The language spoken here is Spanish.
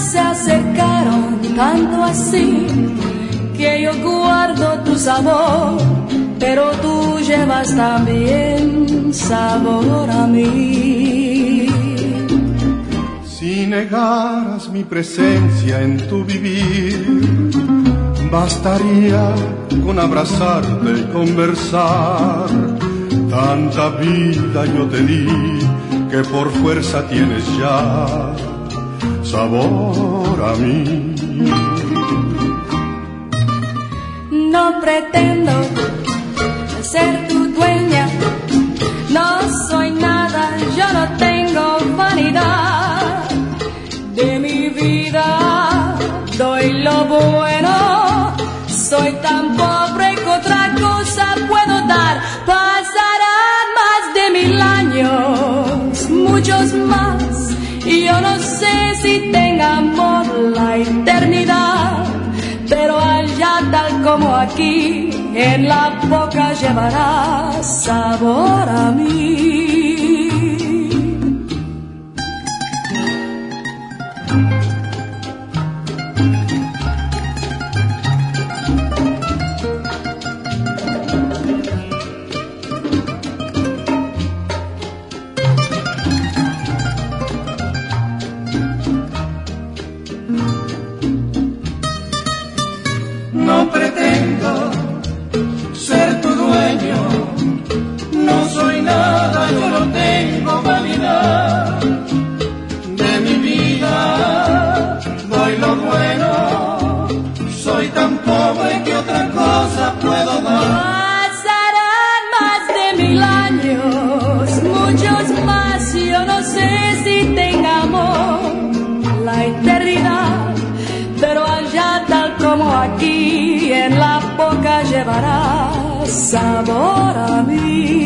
se acercaron tanto así que yo guardo tu sabor, pero tú llevas también sabor a mí. Si negaras mi presencia en tu vivir, bastaría con abrazarte y conversar. Tanta vida yo te di que por fuerza tienes ya sabor a mí. No pretendo ser tu dueña, no soy nada, yo no tengo vanidad. De mi vida doy lo bueno, soy tan pobre que otra cosa puedo dar. Pasarán más de 1000 años, muchos más, y yo no sé si tenga amor la eternidad, pero allá tal como aquí, en la boca llevarás sabor a mí. No pretendo ser tu dueño, no soy nada, yo no tengo vanidad. De mi vida doy lo bueno, soy tan pobre que otra cosa puedo dar. Pasarán más de 1000 años, muchos más, yo no sé si tenga amor la eternidad, pero allá tal como aquí, en la boca llevarás sabor a mí.